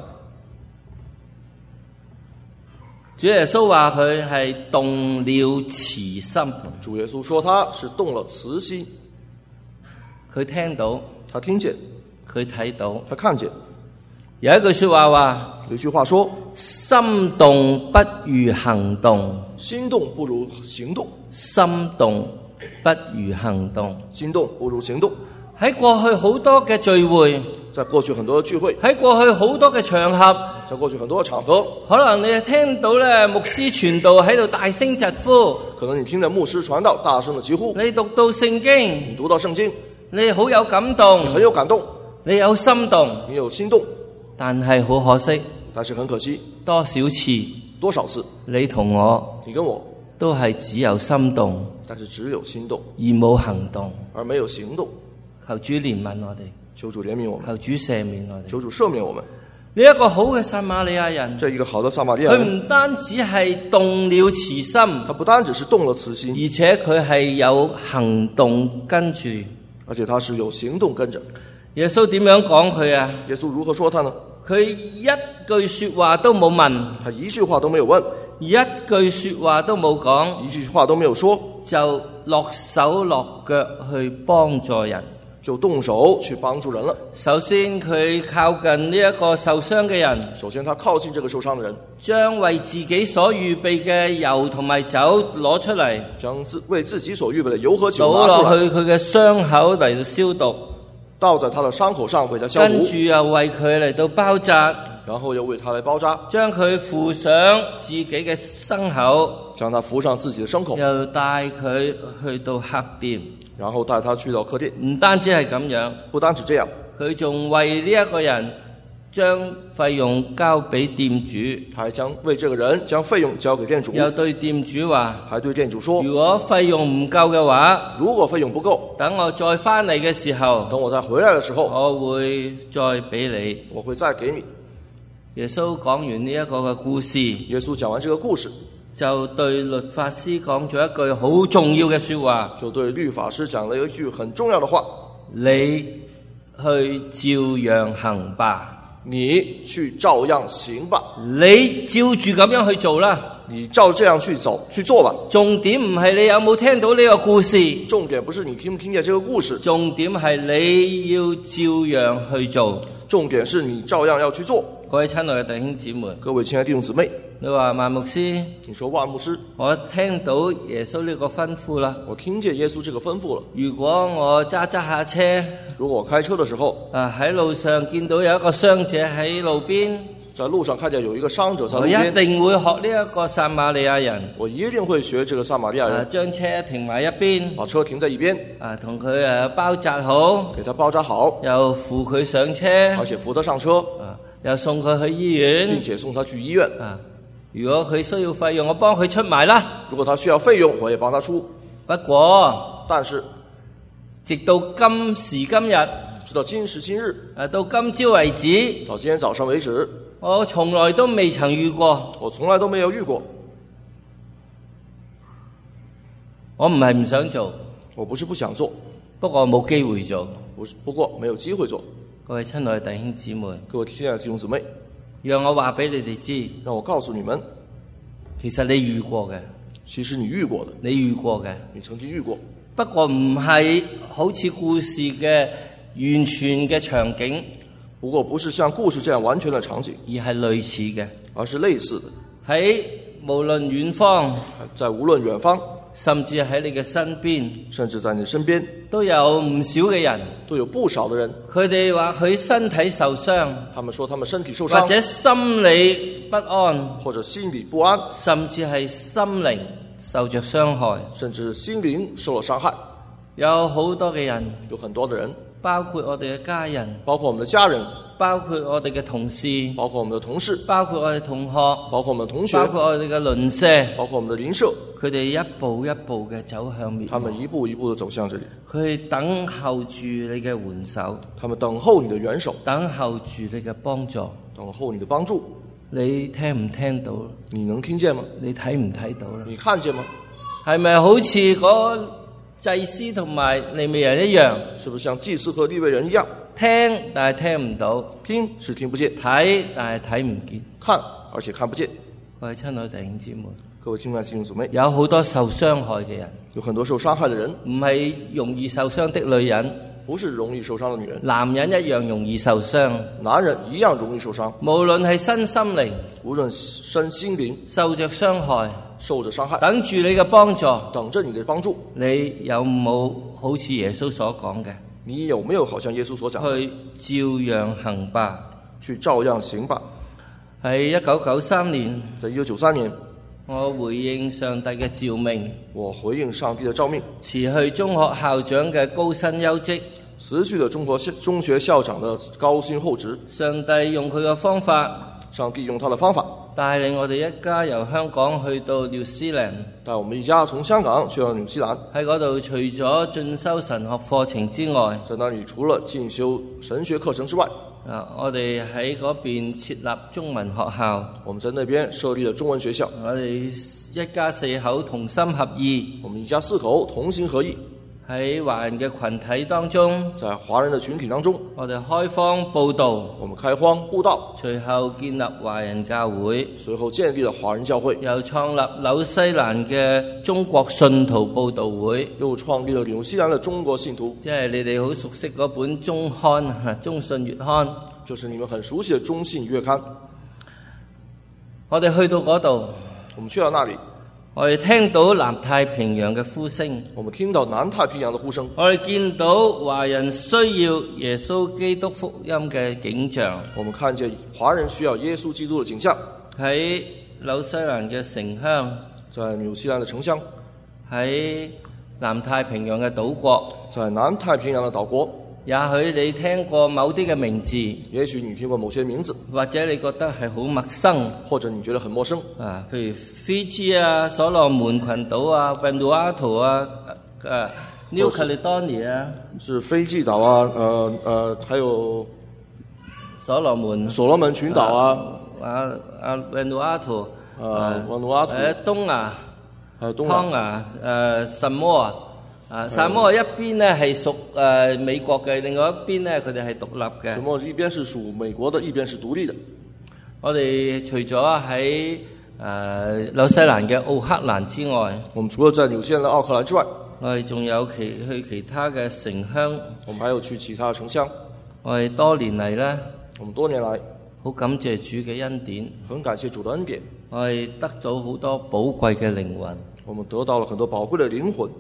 主耶穌話佢係動了慈心， 主耶穌說他是動了慈心， 佢聽到， 他聽見， 佢睇到， 他看見。 有一句說話話， 有一句話說， 心動不如行動， 心動不如行動， 心動不如行動， 心動不如行動。 喺過去好多嘅聚會， 在過去很多的聚會， 喺過去好多嘅場合， 在過去很多的場合， 可能你聽到咧牧師傳道喺度大聲疾呼， 可能你聽到牧師傳道大聲的疾呼， 你讀到聖經， 你讀到聖經， 你好有感動， 你很有感動， 你有心動， 你有心動， 但係好可惜， 但是很可惜， 多少次， 多少次， 你同我， 你跟我都係只有心動， 但是只有心動而冇行動。 而沒有行動。 求主憐憫我哋， 求主憐憫我們， 求主赦免我哋。 求主赦免我們。 呢一個好嘅撒瑪利亞人， 這一個好的撒瑪利亞佢人， 唔單止係動了慈心， 他不單只是動了慈心， 而且佢係有行動跟住。 而且他是有行動跟着。 耶穌點樣講佢啊？ 耶穌如何說他呢？ 佢一句說話都冇問， 他一句話都沒有問， 一句說話都冇講， 一句話都沒有說， 就落手落腳去幫助人， 就動手去幫助人了。 首先佢靠近呢一個受傷嘅人， 首先他靠近這個受傷的人， 將為自己所預備嘅油同埋酒攞出嚟， 將為自己所預備的油和酒倒拿出來， 落去佢嘅傷口嚟到消毒， 倒在他的傷口上為他消毒， 跟住又為佢嚟到包紮， 然後又為他來包紮， 將佢扶上自己嘅牲口， 將他扶上自己的牲口， 又帶佢去到客店。 然後帶他去到客店。 唔單止係咁樣， 不單止這樣， 佢仲為呢一個人將費用交俾店主， 他還將為這個人將費用交給店主， 又對店主話： 還對店主說， 如果費用唔夠嘅話， 如果費用不夠， 等我再翻嚟嘅時候， 等我再回來的時候， 我會再俾你。 我會再給你。 耶穌講完呢一個嘅故事， 耶穌講完這個故事， 就對律法師講咗一句好重要嘅說話， 就對律法師講了一句很重要的話， 你去照樣行吧， 你去照樣行吧， 你照住咁樣去做啦。 你照這樣去做吧。 重點唔係你有冇聽到呢個故事， 重點不是你聽不聽見這個故事， 重點係你要照樣去做。 重點是你照樣要去做。 各位親愛嘅弟兄姊妹， 各位親愛的弟兄姊妹， 你話萬牧師， 你說萬牧師， 我聽到耶穌呢個吩咐啦。 我聽見耶穌這個吩咐了。 如果我揸下車， 如果我開車的時候， 喺路上見到有一個傷者喺路邊， 在路上看見有一個傷者在路我一邊， 定會學呢一個撒瑪利亞人， 我一定會學這個撒瑪利亞人， 將車停埋一邊， 把車停在一邊， 同佢包紮好， 給他包紮好， 又扶佢上車， 而且扶他上車， 又送佢去醫院並。且送他去醫院。 如果佢需要費用，我幫佢出埋啦。 如果他需要費用，我也幫他出。 不過， 但是直到今時今日， 直到今時今日， 到今朝為止， 到今天早上為止， 我從來都未曾遇過。 我從來都沒有遇過。 我唔係唔想做， 我不是不想做， 不過我冇機會做。 不過沒有機會做。 各位親愛的弟兄姊妹， 各位親愛的弟兄姊妹， 讓我話俾你哋知， 讓我告訴你們， 其實你遇過嘅， 其實你遇過的， 你遇過嘅， 你曾經遇過。 不過唔係好似故事嘅完全嘅場景， 不過不是像故事這樣完全的場景， 而係類似嘅。 而是類似的。 喺無論遠方， 在無論遠方， 甚至喺你嘅身邊， 甚至在你身邊， 都有唔少嘅人， 都有不少的人， 佢哋話佢身體受傷， 他們說他們身體受或傷， 者心理不安， 或者心理不安， 甚至係心靈受着傷害。 甚至心靈受了傷害。 有好多嘅人， 有很多的人， 包括我哋嘅家人， 包括我們的家人， 包括我哋嘅同事， 包括我們的同事， 包括我哋同學， 包括我們的同學， 包括我哋嘅鄰舍， 包括我們的鄰舍， 佢哋一步一步嘅走向滅亡。 他們一步一步的走向這裡， 佢哋等候住你嘅援手， 他們等候你的援手， 等候住你嘅幫助。 等候你的幫助。 你聽唔聽到？ 你能聽見嗎？ 你睇唔睇到啦？ 你看見嗎？ 係咪好似嗰祭司同埋利未人一樣？ 是不是像祭司和利未人一樣？ 聽但係聽唔到， 聽是聽不見， 睇但係睇唔見。 看而且看不見。 各位親愛的弟兄姊妹， 各位親愛的弟兄姊妹， 有好多受傷害嘅人， 有很多受傷害的人， 唔係容易受傷的女人， 不是容易受傷的女人， 男人一樣容易受傷。 男人一樣容易受傷。 無論係身心靈， 無論身心靈受着傷害， 受着傷害， 等住你嘅幫助。 等着你的幫助。 你有冇好似耶穌所講嘅？ 你有沒有好像耶穌所講的， 去照樣行吧。 去照樣行吧？ 喺1993年， 在1993年， 我回應上帝嘅召命， 我回應上帝的召命， 辭去中學校長嘅高薪休職。 辭去了中學校長的高薪厚職。 上帝用佢嘅方法， 上帝用他的方法帶領我哋一家由香港去到紐西蘭。 帶我們一家從香港去到紐西蘭， 喺嗰度除咗進修神學課程之外， 在那裡除了進修神學課程之外， 我哋喺嗰邊設立中文學校。 我們在那邊設立了中文學校。 我哋一家四口同心合意， 我們一家四口同心合意， 喺華人嘅群體當中， 在華人的群體當中， 我哋開荒佈道， 我們開荒佈道， 隨後建立華人教會， 隨後建立了華人教會， 又創立紐西蘭嘅中國信徒佈道會， 又創立了紐西蘭的中國信徒， 即係你哋好熟悉嗰本中刊中信月刊， 就是你們很熟悉的中信月刊。 我哋去到嗰度， 我們去到那裡， 我哋聽到南太平洋嘅呼聲， 我們聽到南太平洋的呼聲， 我哋見到華人需要耶穌基督福音嘅景象， 我們看見華人需要耶穌基督的景象。 喺紐西蘭嘅城鄉， 在紐西蘭的城鄉， 喺南太平洋嘅島國， 在南太平洋的島國， 也許你聽過某啲嘅名字， 也許你聽過某些名字， 或者你覺得係好陌生， 或者你覺得很陌生。 譬如斐濟啊、所羅門群島啊、Vanuatu 啊、New Caledonia 啊， 是斐濟島啊，還有所羅門群島啊 ，Vanuatu Vanuatu 東亞， 還有東亞，薩摩亞。薩摩亞一邊呢係屬美國嘅，另外一邊呢佢哋係獨立嘅。 薩摩亞一邊是屬美國的，一邊是獨立的。 我哋除咗喺紐西蘭嘅奧克蘭之外， 我們除了在紐西蘭的奧克蘭之外， 我哋仲有去其他嘅城鄉。 我們還有去其他的城鄉。 我哋多年嚟呢， 我們多年來好感謝主嘅恩典， 很感謝主的恩典。 我哋得咗好多寶貴嘅靈魂。 我們得到了很多寶貴的靈魂。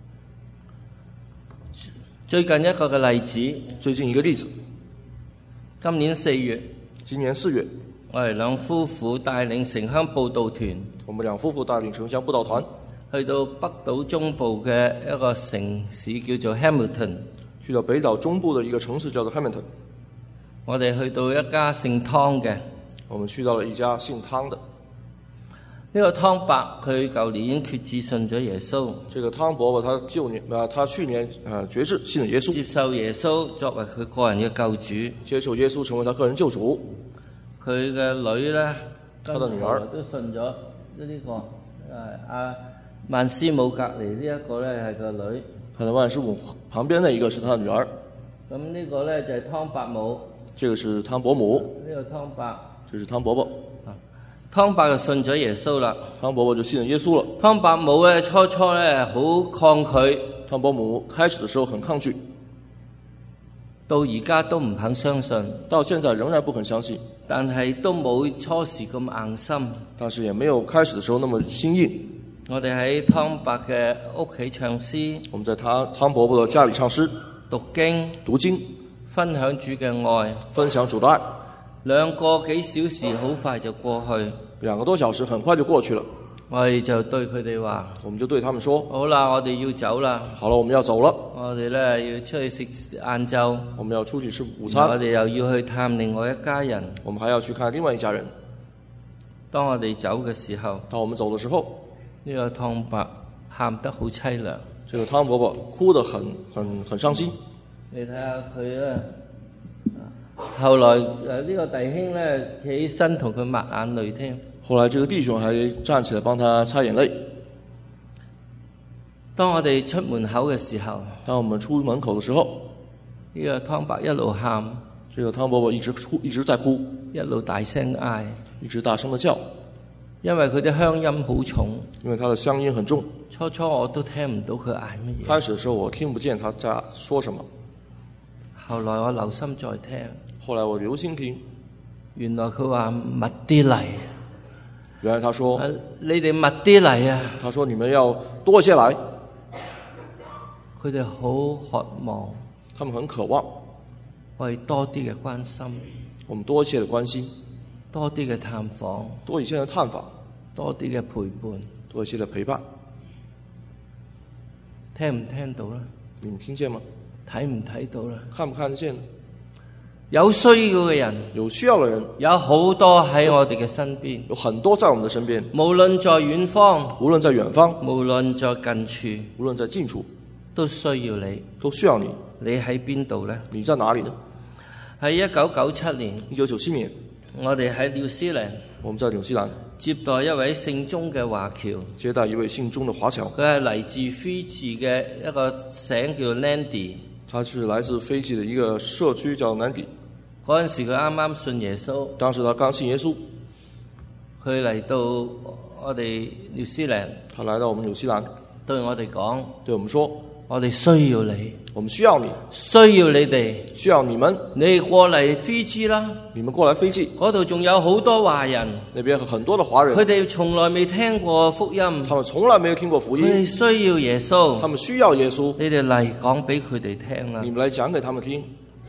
最近一個嘅例子， 最近一個例子， 今年4月， 今年4月， 我哋兩夫婦帶領城鄉佈道團我們兩夫婦帶領城鄉布道團去到北島中部嘅一個城市叫做 Hamilton。 去到北島中部的一個城市叫做 Hamilton。 我哋去到一家姓湯嘅， 我們去到了一家姓湯的。 呢個湯伯佢舊年決志信咗耶穌， 這個湯伯伯他去年決志信了耶穌， 接受耶穌作為佢個人嘅救主， 接受耶穌成為他個人救主。 佢嘅女咧， 他的女兒都信咗呢個阿萬師母隔離呢一個咧係個女。 他的萬師母旁邊那一個是他的女兒。 咁呢個咧就係湯伯母， 這個是湯伯母， 呢個湯伯， 這是湯伯伯。 湯伯就信咗耶穌啦。 湯伯伯就信了耶穌了。 湯伯母咧初咧好抗拒， 湯伯母開始的時候很抗拒， 到而家都唔肯相信， 到現在仍然不肯相信， 但係都冇初時咁硬心。 但是也沒有開始的時候那麼心硬。 我哋喺湯伯嘅屋企唱詩， 我們在湯伯伯的家裏唱詩、 讀經、 讀經， 分享主嘅愛， 分享主的愛。 兩個幾小時好快就過去 ，2個多小時很快就過去了。 我哋就對佢哋話， 我們就對他們說： 好啦，我哋要走啦。 好了，我們要走了。 我哋咧要出去食晏晝， 我們要出去吃午餐。 我哋又要去探另外一家人。 我們還要去看另外一家人。 當我哋走嘅時候， 當我們走的時候， 呢個湯伯喊得好凄涼。 這個湯伯伯哭得很傷心。 你睇下佢咧，後來呢個弟兄咧企起身同佢抹眼淚添。 後來這個弟兄還站起來幫他擦眼淚。 當我哋出門口嘅時候， 當我們出門口的時候， 呢個湯伯一路喊， 這個湯伯伯一直在哭， 一路大聲嗌， 一直大聲的叫， 因為佢啲鄉音好重， 因為他的鄉音很重。 初我都聽唔到佢嗌乜嘢。 開始的時候我聽不見他在說什麼， 後來我留心再聽， 後來我留心聽， 原來佢話密啲嚟。 原來他說： 你哋密啲嚟啊！ 他說你們要多些來。 佢哋好渴望， 他們很渴望我哋多啲嘅關心， 我們多一些的關心， 多啲嘅探訪， 多一些的探訪， 多啲嘅陪伴， 多一些的陪伴。 聽唔聽到啦？ 你們聽見嗎？ 睇唔睇到啦？ 看不看得見呢？ 有需要嘅人， 有需要的人， 有好多喺我哋嘅身邊， 有很多在我們的身邊。 無論在遠方， 無論在遠方， 無論在近處， 無論在近處， 都需要你。 都需要你。 你喺邊度呢？ 你在哪裡呢？ 喺1997年 ，1997年， 我哋喺紐西蘭， 我們在紐西蘭接待一位姓鐘嘅華僑， 接待一位姓鐘的華僑。 佢係嚟自斐濟嘅一個省叫 Nadi。 他是來自斐濟的一個社區叫 Nadi。 嗰陣時佢啱啱信耶穌， 當時他剛信耶穌， 佢嚟到我哋紐西蘭， 他來到我們紐西蘭， 對我哋講， 對我們說： 我哋需要你， 我們需要你， 需要你哋， 需要你們， 你過嚟斐濟啦， 你們過來斐濟， 嗰度仲有好多華人， 那邊有很多的華人， 佢哋從來未聽過福音， 他們從來沒有聽過福音， 佢哋需要耶穌， 他們需要耶穌， 你哋嚟講俾佢哋聽啦， 你們來講給他們聽。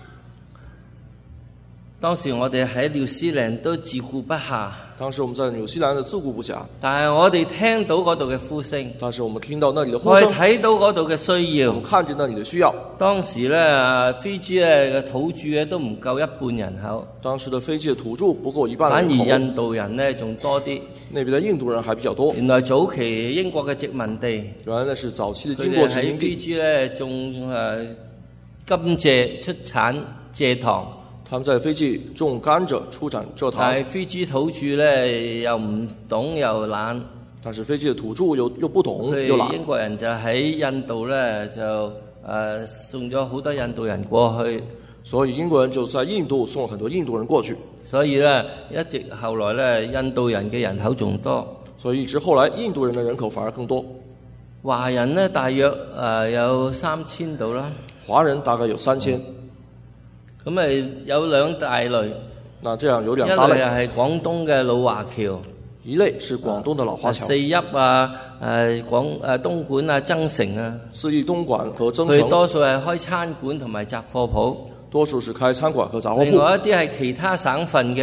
當時我哋喺紐西蘭都自顧不暇， 當時我們在紐西蘭的自顧不暇， 但係我哋聽到嗰度嘅呼聲， 但是我們聽到那裡的呼我哋聲， 睇到嗰度嘅需要， 我們看見那裡的需要。 當時咧，斐濟咧嘅土著咧都唔夠一半人口， 當時的斐濟的土著不夠一半反而人口， 印度人咧仲多啲。 那邊的印度人還比較多。 原來早期英國嘅殖民地， 原來那是早期的英佢哋國殖民喺斐地， 濟咧種甘蔗出產蔗糖， 他們在斐濟種甘蔗出產蔗糖， 但係斐濟土著咧又唔懂又懶， 但是斐濟的土著又不懂佢又懶， 哋英國人就喺印度咧就送咗好多印度人過去， 所以英國人就在印度送了很多印度人過去， 所以咧一直後來咧印度人嘅人口仲多， 所以一直後來印度人的人口反而更多。 華人咧大約有3000度啦， 華人大概有3000， 咁咪有兩大類， 那這樣有一兩大類， 類係廣東嘅老華僑， 一類是廣東的老華僑， 四邑東莞啊、增城啊， 四邑東莞和增佢城， 多數係開餐館同埋雜貨鋪， 多數是開餐館和雜貨鋪。 另外一啲係其他省份嘅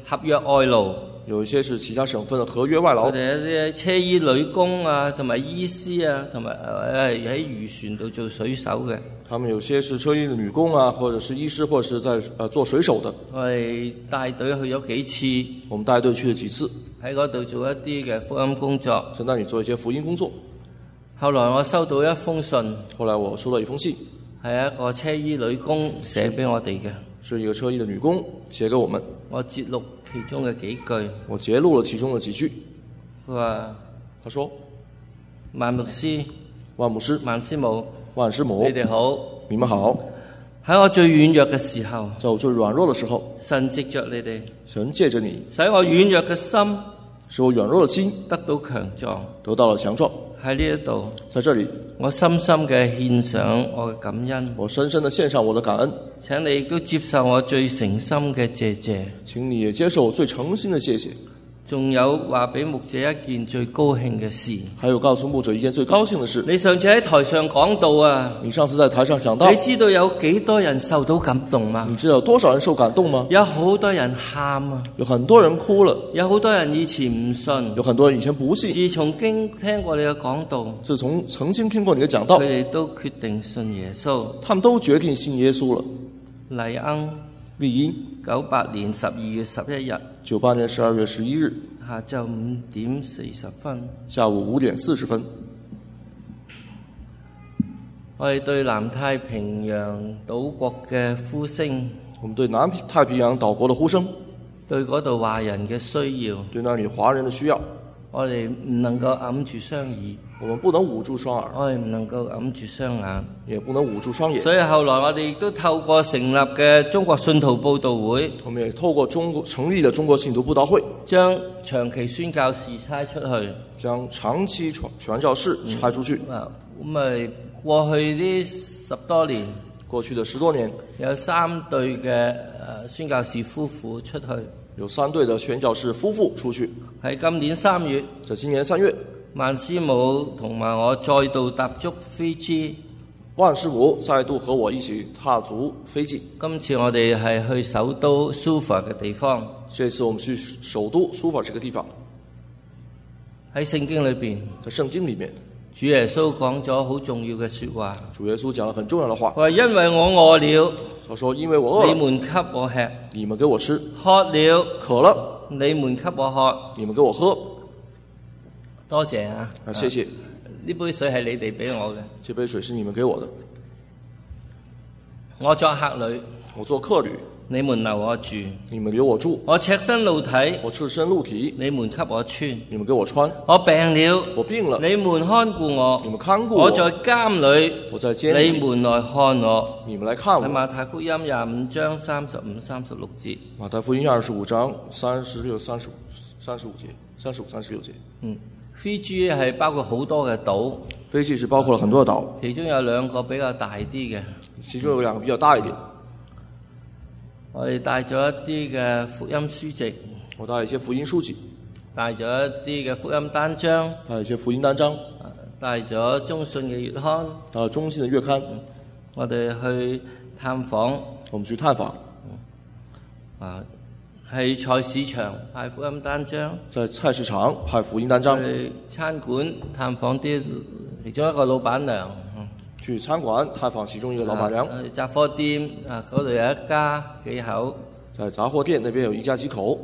合約外勞， 有一些是其他省份的合約外勞， 佢哋一啲車衣女工啊，同埋醫師啊，同埋喺漁船度做水手嘅。 他們有些是車衣的女工啊，或者是醫師，或者是在做水手的。 我哋帶隊去咗幾次， 我們帶隊去了幾次， 喺嗰度做一啲嘅福音工作。 在那裡做一些福音工作。 後來我收到一封信， 後來我收到一封信， 係一個車衣女工寫俾我哋嘅。 是一個車衣的女工寫給我們。 我節錄其中嘅幾句。 我節錄了其中的幾句。 佢話： 他說， 萬牧師、 萬牧師、 萬師母、 萬師母， 你哋好， 你們好。 喺我最軟弱嘅時候， 在我最軟弱的時候， 神藉着你哋， 神借着你， 使我軟弱嘅心， 使我軟弱的心得到強壯， 得到了強壯。 喺呢一度， 在這裡， 我深深嘅獻上我嘅感恩。 我深深的獻上我的感恩。 請你亦都接受我最誠心嘅謝謝。 請你也接受我最誠心的謝謝。 仲有話俾牧者一件最高興嘅事。 還有告訴牧者一件最高興的事。 你上次喺台上講到啊， 你上次在台上講到， 你知道有幾多人受到感動嗎？ 你知道有多少人受感動嗎？ 有好多人喊啊， 有很多人哭了， 有好多人以前唔信， 有很多人以前不信。 自從聽過你嘅講道， 自從曾經聽過你的講道， 佢哋都決定信耶穌。 他們都決定信耶穌了。 麗恩， 麗英 98年12月11日 ，98年12月11日， 下晝5點40分， 下午5點40分。 我哋對南太平洋島國嘅呼聲， 我們對南太平洋島國的呼聲， 對嗰度華人嘅需要， 對那裡華人的需要， 我哋唔能夠揞住雙耳， 我們不能捂住雙耳， 我哋唔能夠揞住雙眼， 也不能捂住雙眼。 所以後來我哋亦都透過成立嘅中國信徒佈道會， 我們也透過成立的中國信徒佈道會， 將長期宣教士差出去， 將長期傳教士差出去。 咁咪過去呢10多年， 過去的10多年， 有3對嘅宣教士夫婦出去， 有3對的宣教士夫婦出去。 喺今年3月， 在今年3月， 萬師母同埋我再度踏足斐濟。 萬師母再度和我一起踏足斐濟。 今次我哋係去首都蘇法嘅地方。 這次我們去首都蘇法這個地方。 喺聖經裏邊， 在聖經裡面， 主耶穌講咗好重要嘅說話。 主耶穌講了很重要的話。 佢話：因為我餓了， 他說：因為我餓了， 你們給我吃； 你們給我吃； 渴了， 渴了， 你們給我喝； 你們給我喝。 多謝啊！ 謝謝。 呢杯水係你哋俾我嘅。 這杯水是你們給我的。 我作客旅， 我做客旅， 你們留我住； 你們留我住。 我赤身露體， 我赤身露體， 你們給我穿； 你們給我穿。 我病了， 我病了， 你們看顧我； 你們看顧我。 我在監裏， 我在監裏， 你們來看我。 你們來看我。 喺馬太福音25章35、36節。 馬太福音25章36、35節，35、36節。 斐濟係包括好多嘅島， 斐濟是包括了很多的島， 其中有2個比較大啲嘅。 其中有2個比較大一點。 我哋帶咗一啲嘅福音書籍， 我帶了一些福音書籍， 帶咗一啲嘅福音單張， 帶了一些福音單張， 帶咗中信嘅月刊， 帶了中信的月刊。 我哋去探訪， 我們去探訪。 去菜市場派福音單張， 在菜市場派福音單張。 去餐館探訪啲其中一個老闆娘， 去餐館探訪其中一個老闆娘。 去雜貨店嗰度有一家幾口， 在雜貨店那邊有一家幾口。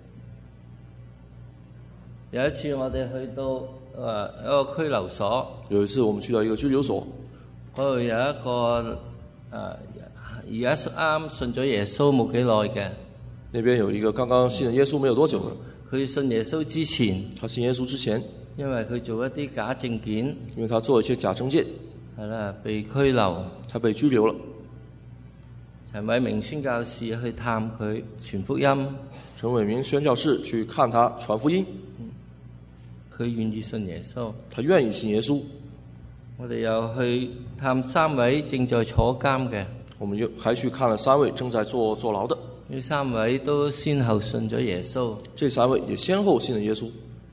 有一次我哋去到一個拘留所， 有一次我們去到一個拘留所， 嗰度有一個而家啱信咗耶穌冇幾耐嘅。 那邊有一個剛剛信了耶穌沒有多久的。 佢信耶穌之前， 他信耶穌之前， 因為佢做一啲假證件， 因為他做一些假證件， 係啦，被拘留， 他被拘留了。 陳偉明宣教士去探佢傳福音， 陳偉明宣教士去看他傳福音， 佢願意信耶穌， 他願意信耶穌。 我哋又去探3位正在坐監嘅， 我們又還去看了3位正在坐牢的。 呢3位都先後信咗耶穌， 這3位也先後信了耶穌。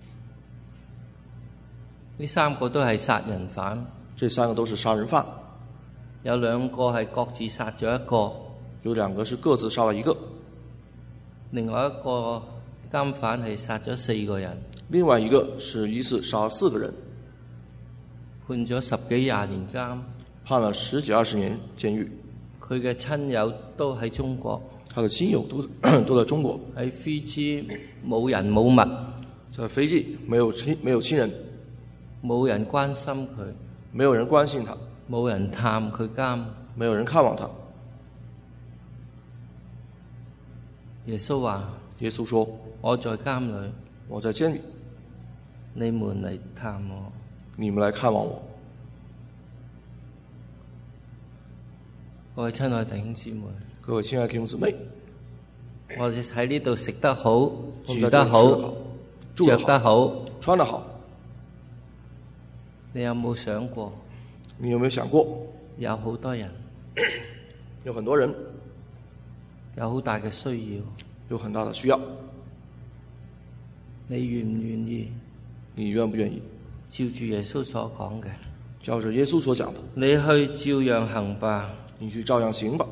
呢3個都係殺人犯， 這3個都是殺人犯。 有2個係各自殺咗1個， 有2個是各自殺了1個。 另外一個監犯係殺咗4個人， 另外一个是疑似杀4个人， 判咗10幾20年監。 判了10幾20年监狱。 佢嘅親友都喺中國， 他的亲友都在中国， 喺 Fiji 冇人冇物， 在斐济没有亲人， 冇人關心佢， 没有人关心他， 冇人探佢監。 没有人看望他。 耶穌話： 耶稣说我在監裏， 我在监里， 你們嚟探我。 你们来看望我。 各位親愛弟兄姊妹， 各位亲爱的弟兄姊妹， 我哋喺呢度食得好， 我们在这住得好里吃得好，住着得得好。 穿得好。 你有冇想過， 你有没有想过， 有好多人有很多人有好大嘅需要， 有很大的需要， 你願唔願意你愿不愿意照住耶穌所講嘅， 照着耶稣所讲的， 你去照樣行吧？ 你去照样行吧。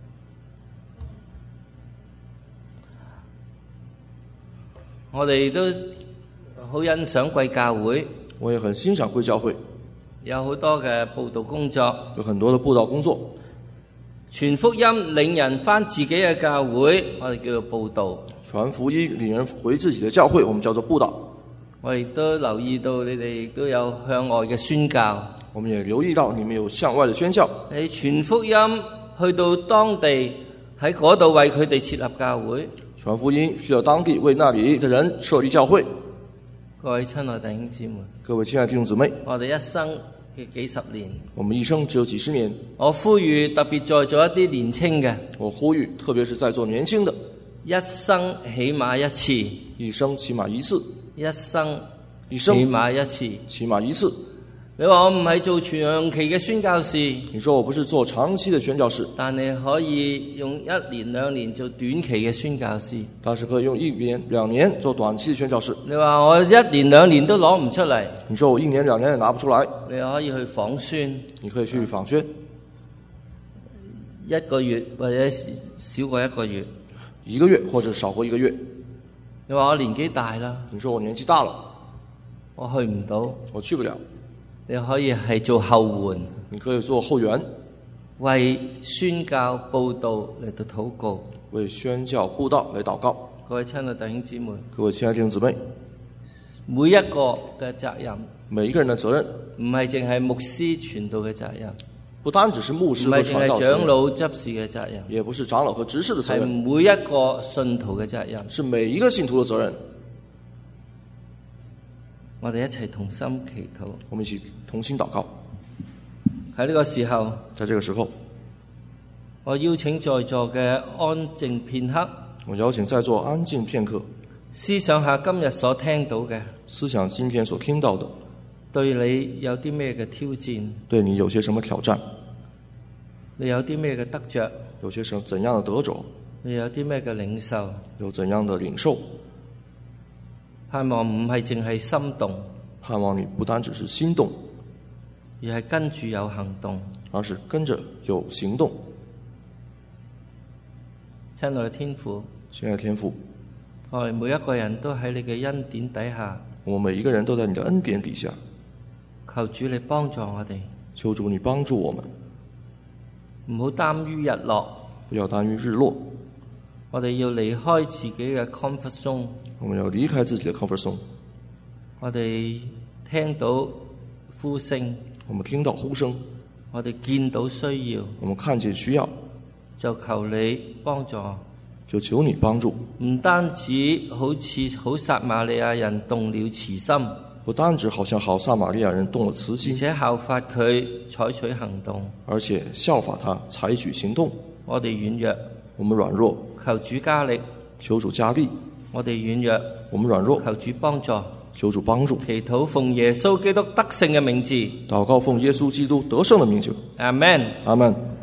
我哋都好欣賞貴教會， 我也很欣赏贵教会， 有好多嘅佈道工作， 有很多的布道工作， 傳福音領人返自己嘅教會，我哋叫做佈道。 传福音领人回自己的教会，我们叫做布道。 我亦都留意到你哋亦都有向外嘅宣教。 我们也留意到你们有向外的宣教， 你傳福音去到當地，喺嗰度為佢哋設立教會。 传福音去到当地为那里的人设立教会。 各位親愛弟兄姊妹， 各位亲爱的弟兄姊妹， 我哋一生嘅幾十年， 我们一生只有几十年， 我呼籲特別在座一啲年青嘅， 我呼吁，特别是在座年轻的， 一生起碼一次， 一生起码一次， 一生一生起碼一次。 起码一次。 你話我唔係做長期嘅宣教士， 你说我不是做长期的宣教士， 但你可以用1年2年做短期嘅宣教士。 但是可以用1年2年做短期的宣教士。 你話我1年2年都攞唔出嚟， 你说我1年2年也拿不出来， 你可以去訪宣你可以去访宣 1個月或者少過1個月。 1个月或者少过1个月。 你話我年紀大啦， 你说我年纪大了， 我去唔到， 我去不了， 你可以係做後援， 你可以做后援， 為宣教佈道嚟到禱告。 为宣教布道来祷告。 各位親愛弟兄姊妹， 各位亲爱的弟兄姊妹， 每一個嘅責任每一个人的责任， 唔係淨係牧師傳道嘅責任， 不單只是牧唔師和係淨係傳道責任， 長老執事嘅責任， 也不是長老和執事的責係任， 每一個信徒嘅責任。 是每一個信徒的責任。 我哋一齊同心祈禱。 我們一起同心禱告。 喺呢個時候， 在這個時候， 我邀請在座嘅安靜片刻， 我邀請在座安靜片刻， 思想下今日所聽到嘅， 思想今天所聽到的， 對你有啲咩嘅挑戰？ 對你有些什麼挑戰？ 你有啲咩嘅得着？ 有些什怎樣的得着？ 你有啲咩嘅領受？ 有怎樣的領受？ 盼望唔係淨係心動， 盼望你不單只是心動， 而係跟住有行動。 而是跟着有行動。 親愛嘅天父， 親愛的天父， 我哋每一個人都喺你嘅恩典底下， 我們每一個人都在你的恩典底下， 求主你幫助我哋， 求主你幫助我們， 唔好耽於日落。 不要耽於日落。 我哋要離開自己嘅 comfort zone。 我們要離開自己的 comfort zone。 我哋聽到呼聲， 我們聽到呼聲， 我哋見到需要， 我們看見需要， 就求你幫助。 就求你幫助。 唔單止好似好撒瑪利亞人動了慈心， 不單止好像好撒瑪利亞人動了慈而心， 且效法佢採取行動。 而且效法他採取行動。 我哋軟弱， 我們軟弱， 求主加力； 求主加力。 我哋軟弱， 我們軟弱， 求主幫助。 求主幫助。 祈禱奉耶穌基督得勝嘅名字。 禱告奉耶穌基督得勝的名字。 阿門。 阿門。